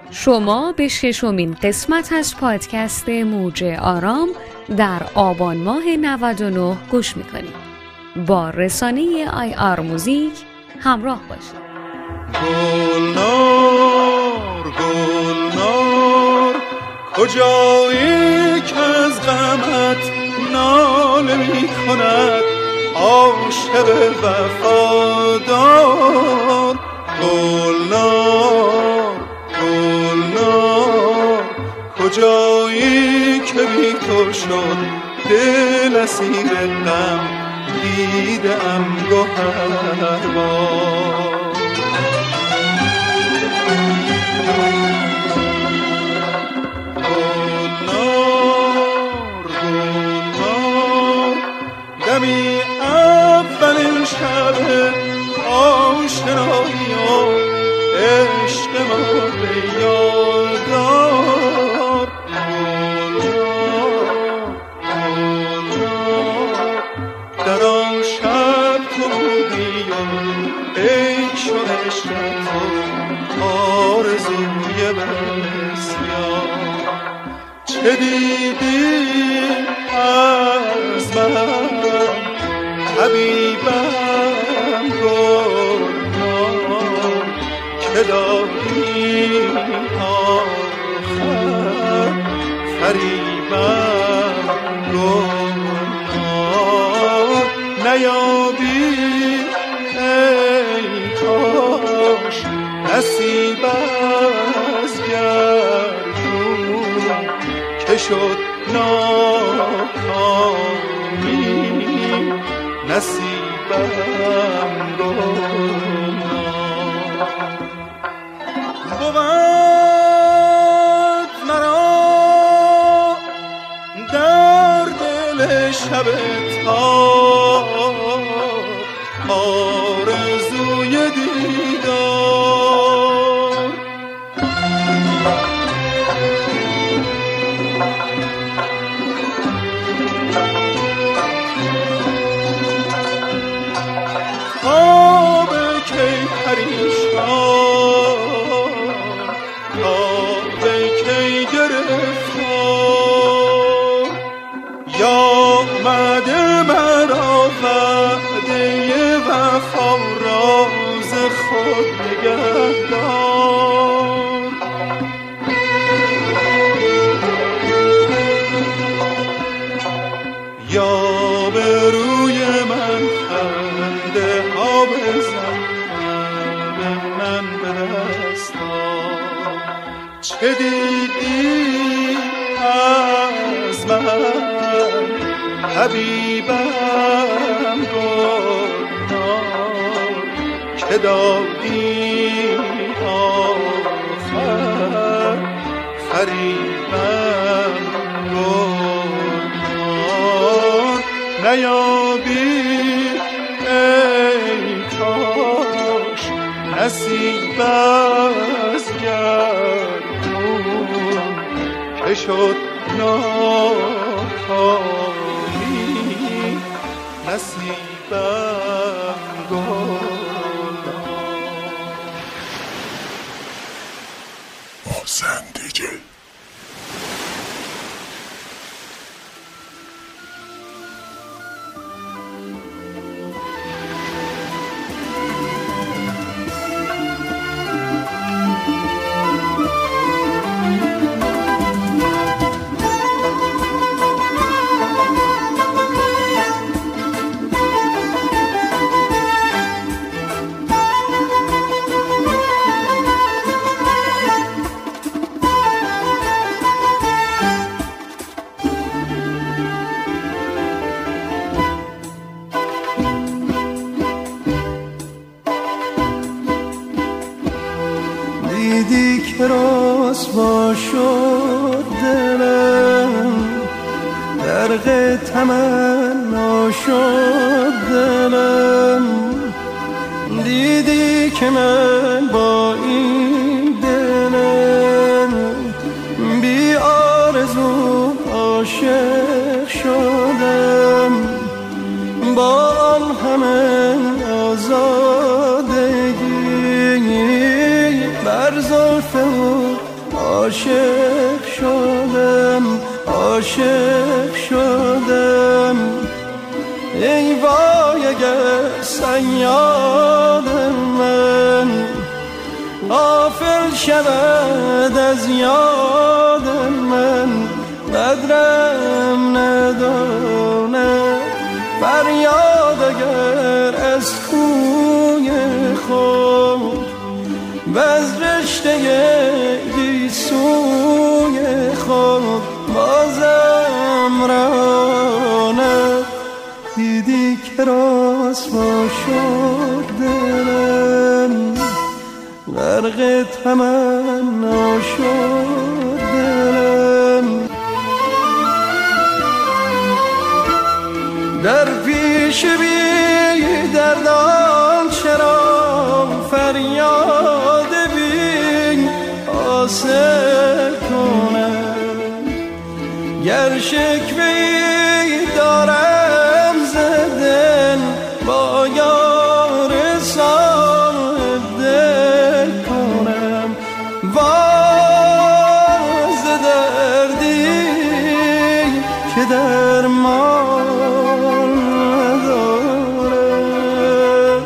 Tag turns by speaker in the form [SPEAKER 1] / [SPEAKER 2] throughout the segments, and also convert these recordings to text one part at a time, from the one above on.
[SPEAKER 1] شما به 6مین قسمت از پادکست موج آرام در آبان ماه 99 گوش میکنید. با رسانه IR موزیک همراه باشید.
[SPEAKER 2] گلنار گلنار کجایی که از غمت ناله می کند عاشق وفادار. گلنار گلنار کجایی که بی تو شد دل اسیر غم دیدم گوهربار. دمی اولین شب آشنایی و عشق ما به یادار. در آن شب تو بودی و عشق و عشق تو آرزوی بسیار. چه دیدی از من حبیبم گلنار که دادی آخر فریبم گلنار. نیابی ای کاش نصیب از گردون که شد ناکامی نصیبم گلنار. بود مرا در دل شب تار آرزوی دیدار. خواب کی پریشان خواب کی گرفتار. یامده مرا وعده وفا راز خود نگهدار. یا به روی من خنده ها بزن به من به دستار. چه دیدی از من حبیبم گلنار که دادی آخر فریبم گلنار. نیابی ای کاش نصیب از گردون که شد ناکامی نصیبم گلنار.
[SPEAKER 3] محسن دیجی
[SPEAKER 2] دیدی که رسوا شد دلم غرق تمنا شد دلم. دیدی که من با این دلم بی آرزو عاشق شدم. با آن همه آزادگی بر زلف او
[SPEAKER 4] عاشق شدم عاشق شدم ای وای اگر صیاد من غافل شود از یاد من قدرم نداند فریاد اگر از کوی خود و از رشته گیسوی خود بازم راند دیدی که رسوا شد دلم غرق تمنا شد دلم در پیش بی دردان چرا فریاد بی حاصل کنم گر شکوه‌ای دارم ز دل با یار صاحب دل کنم واز دردی که درمان نداره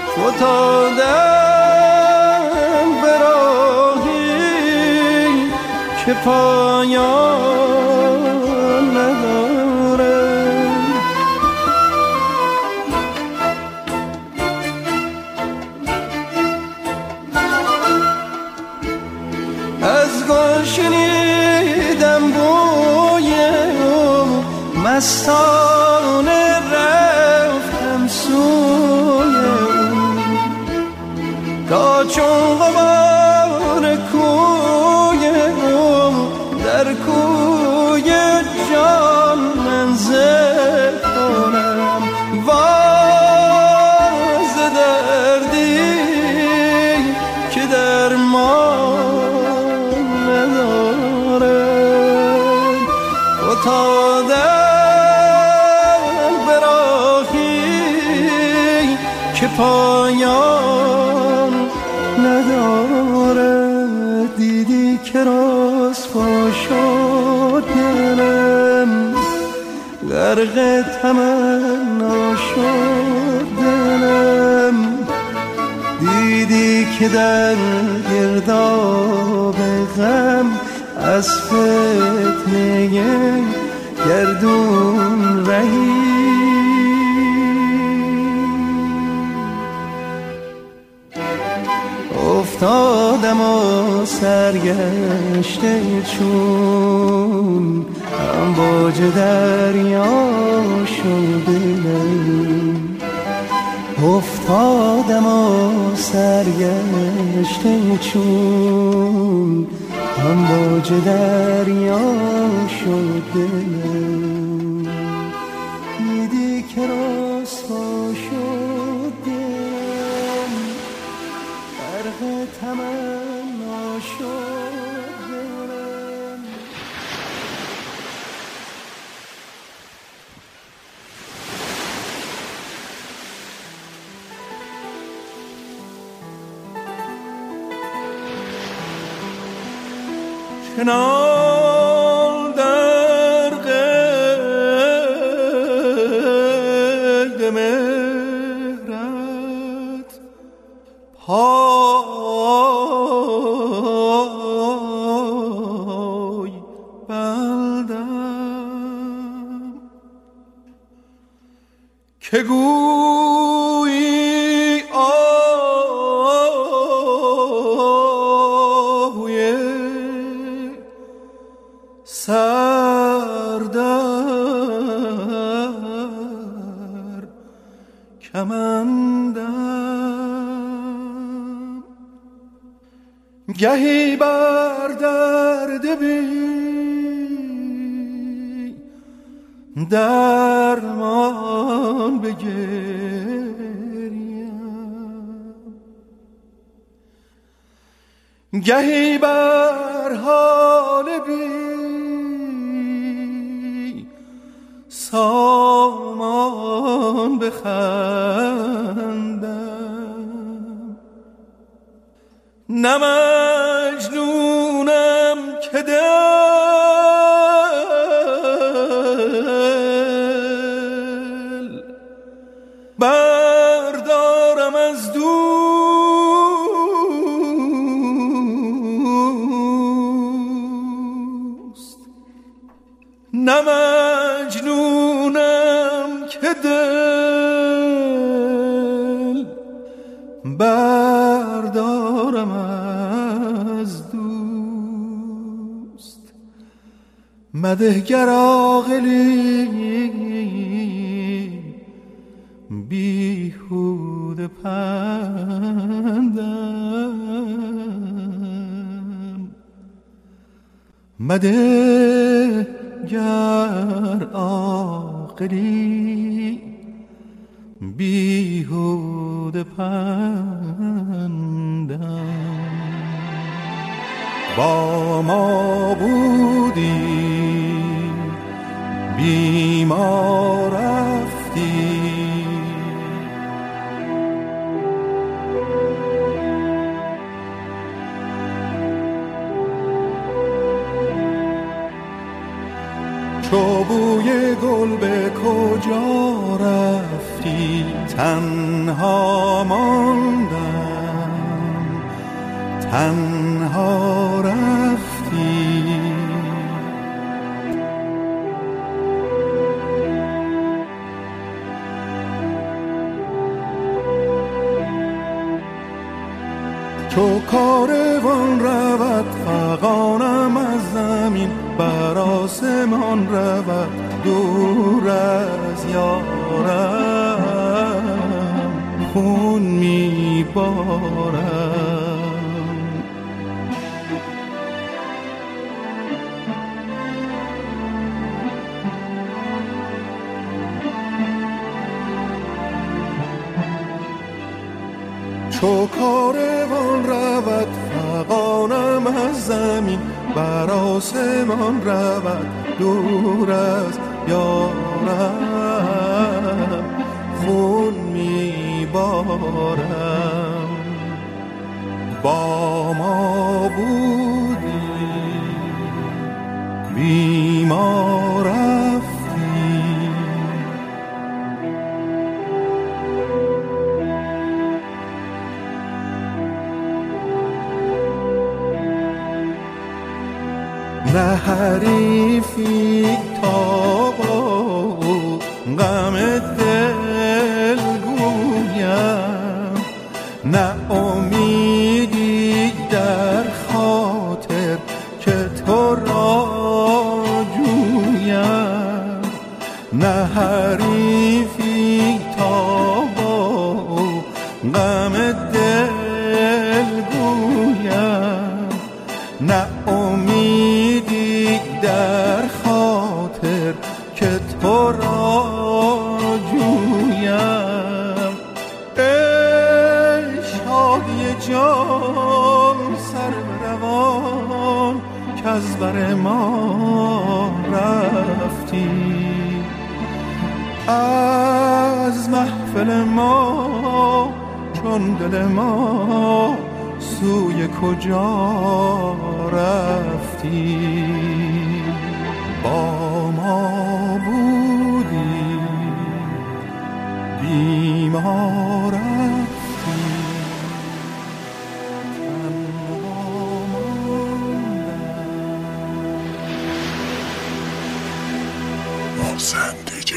[SPEAKER 4] فتادم به راهی که پایان نداره از گل شنیدم بوی او مستانه رفتم سوی او تا چون غبار کوی او در کوی جان منزل کنم واز دردی که درمان ندارم فتادم به راهی که پایان نداره دیدی که رسوا شد دلم غرق تمنا شد دلم دیدی که در گرداب غم از فتنه گردون رهی افتادم و سرگشته چون امواج دریا شد دلم افتادم و سرگشته چون امواج دریا شد دلم دیدی که رسوا شد دلم غرق تمنا شد دلم
[SPEAKER 2] چنان در قید مهرت پای بندم که گویی آهوی سردر کمندم گهی بر درد بی درمان بگریم گهی بر حال بی سامان بخندم نه مجنونم که دل بردارم از دوست، نه مجنونم که دل بردارم از دوست. مده گر عاقلی بیهوده پندم، مده گر عاقلی بیهوده پندم. با ما بودی بی ما رفتی، چو بوی گل به کجا رفتی، تنها ماندم تنها رفتی. چو کاروان رود فغانم از زمین، بر آسمان رود دور از یارم، خون میبارم. چو کاروان رود فغانم از زمین، بر آسمان رود دور از یارم، خون میبارم. با ما بودی بی ما رفتی، نه حریفی تا با غم دل گویم، نه امیدی در خاطر که تو را جویم، نه حریفی تا با غم دل گویم، نه امیدی در خاطر که تو را جویم. ای شادی جان سر روان که از بر ما رفتی، از محفل ما چون دل ما سوی کجا رفتی. با ما بودی بی ما رفتی، تنها ماندم.
[SPEAKER 3] محسن دیجی.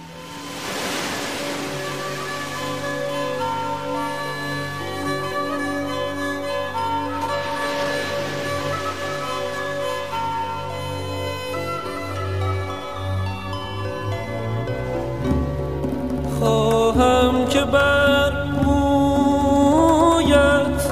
[SPEAKER 5] خواهم که بر مویت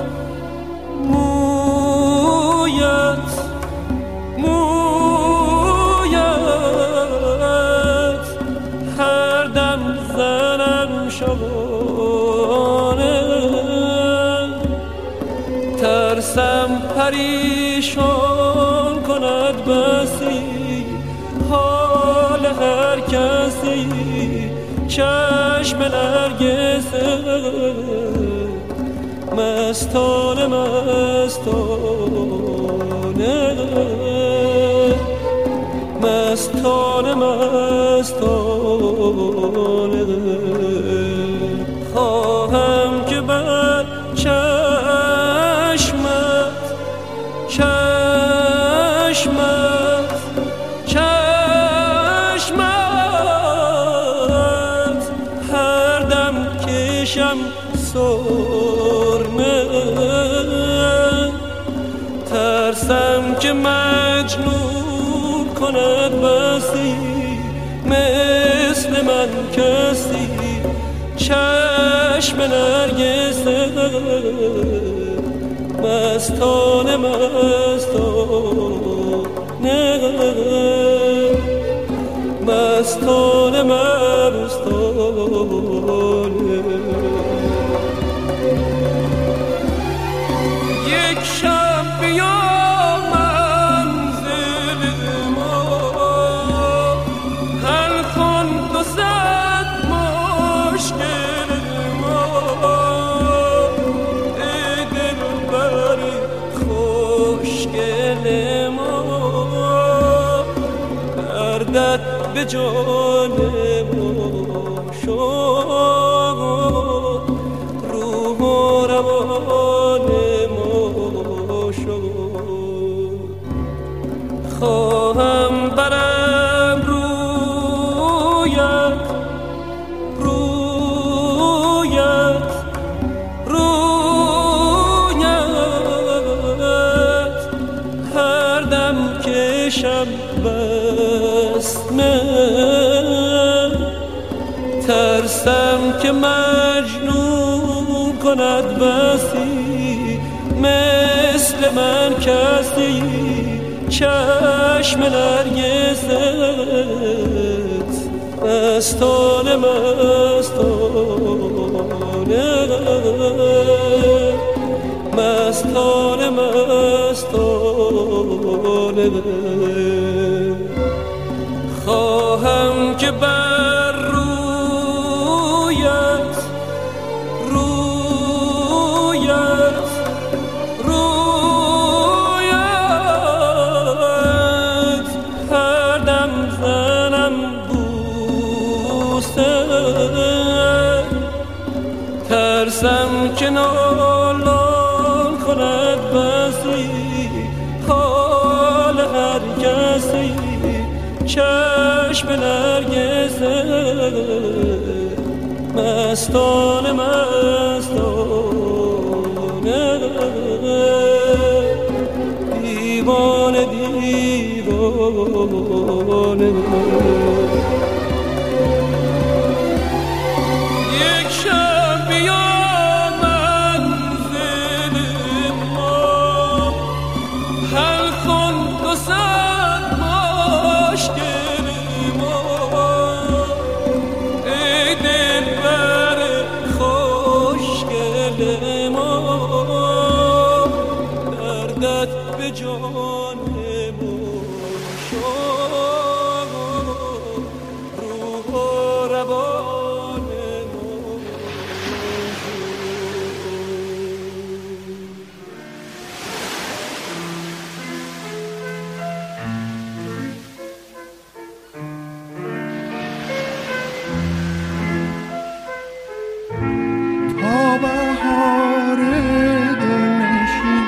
[SPEAKER 5] هر دم زنم شبانه، ترسم پریشان کند بسی حال هر کسی چشم نرگسه مستانه مستانه. مستانه مستانه خواهم که بر چشمت هر دم کشم سرمه ترسم که مجنون کند بسی مثل من کسی چشم نرگسه مستانه مستانه یک شب بیا منزل ما حل کن 200 مشکل ما ای دلبر خوشگل ما دردت به جان ما شد روح و روان ما شد خواهم برم رویت هر دم کشم بسمه ترسم که مجنون کند بسی مثل من کسی چشم نرگست مستانه خواهم که بر رویت هر دم زنم بوسه ترسم که نالان کند بسی حال هر کسی چشم نرگسه مستانه دیوانه یک شب بیا منزل ما حل کن 200 مشکل ما ای دلبر خوشگل ما دردت به جان ما شد روح و روان
[SPEAKER 3] تا بهار دلنشین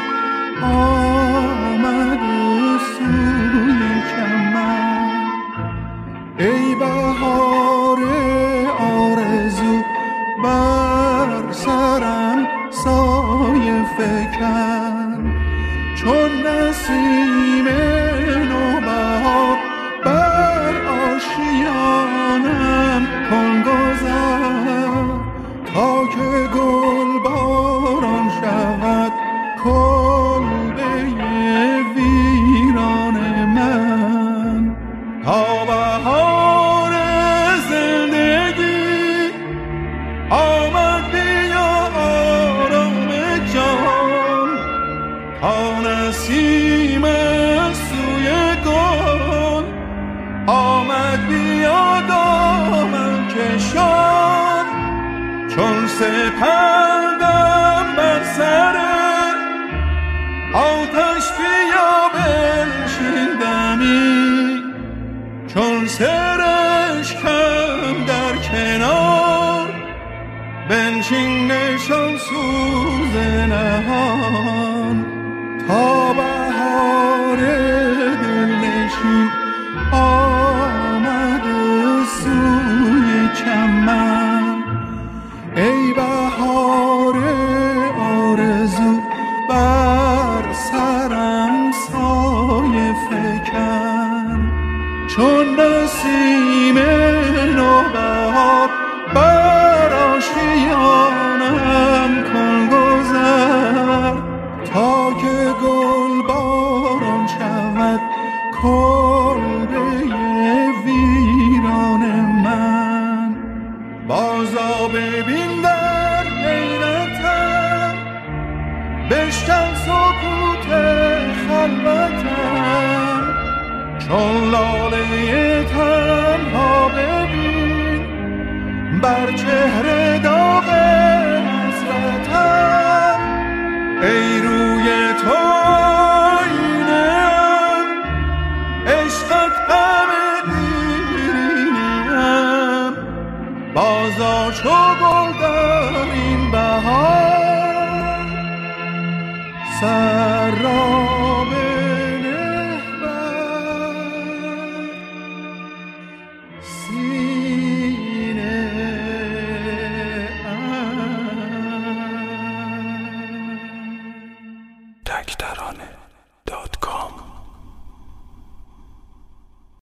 [SPEAKER 3] آمد سوی چمن ای بهار آرزو بر سرم سایه فکن چون نسیم نوبهار بر آشیانم کن گذر تا که گل باران شود کلبه ویران من تا بهار زندگی آمد بیا آرام جان تا نسیم سوی گل آمد بیا دامن کشان چون سپندم بر سر آتش بیا بنشین دمی سرشکم در کنار، بنشین نشان سوز نهان تا بهار دلنشین آمده سوی چمن. ای بهار آرزو بر سرم سایه فکن، چون نسیم نوبهار بر آشیانم کن گذر، تا که گل باران شود کلبه ویران من. بازا ببین در حیرتم، بشکن سکوت خلوتم، چون لاله تنها ببین بر چهره داغ حسرتم. ای روی تو آینه‌ام، عشقت غم دیرینه‌ام، بازا چو گل در این بهار سر را بنه بر سینه.